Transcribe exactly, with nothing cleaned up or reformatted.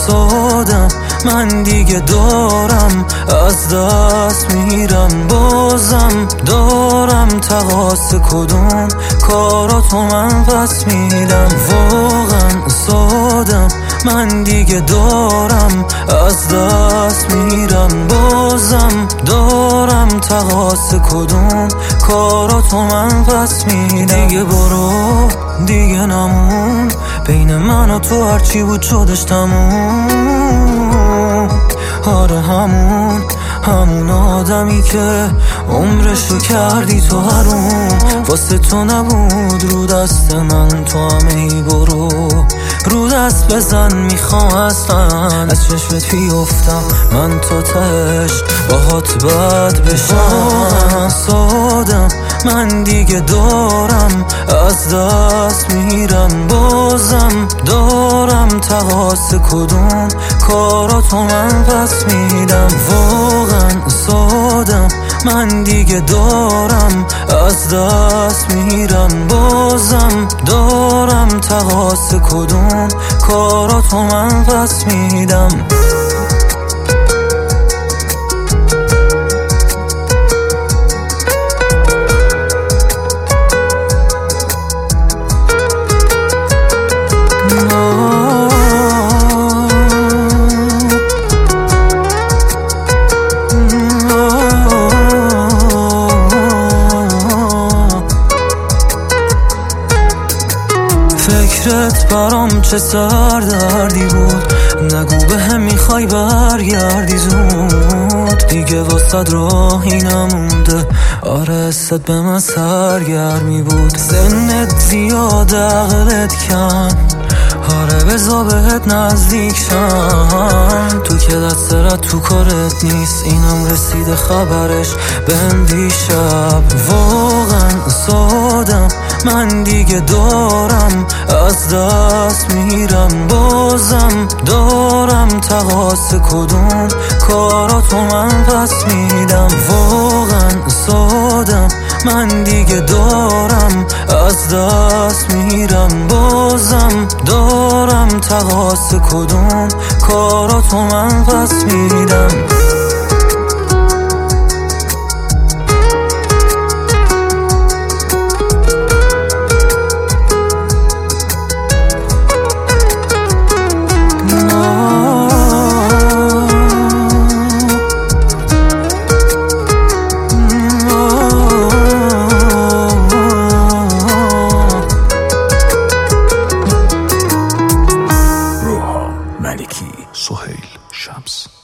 سادم من دیگه دارم از دست میرم، بازم دارم تقاص کدوم کاراتو من پس میدم. واقعا سادم من دیگه دارم از دست میرم، بازم دارم تقاص کدوم کاراتو من پس میدم. دیگه برو دیگه نمون بین من و تو، هرچی بود شدش تموم. آره همون همون آدمی که عمرشو کردی تو حروم، واسه تو نبود رو دست من، تو همه ای برو رو دست بزن. میخوام اصلا از چشمت بیفتم من تا تش باهات بد بشم. سادم من دیگه دارم از دست میرم، بازم دارم تقاص کدوم کاراتو من پس میدم. واقعا سادم من دیگه دارم از دست میرم، بازم دارم تقاص کدوم کاراتو من پس میدم. فکرت برام چه سردردی بود، نگو به هم میخوای برگردی زود. دیگه واسد راهی نمونده، آره حست به من سرگرمی بود. سنت زیاد عقلت کم، آره بزا بهت نزدیک شم. تو که دست رد تو کارت نیست، اینم رسیده خبرش بهم دیشب. واقعا سادم من دیگه دارم از دست میرم، بازم دارم تقاص کدوم کاراتو من پس میدم. واقعا سادم من دیگه دارم از دست میرم، بازم دارم تقاص کدوم کاراتو من پس میدم. ملکی، سهیل شمس.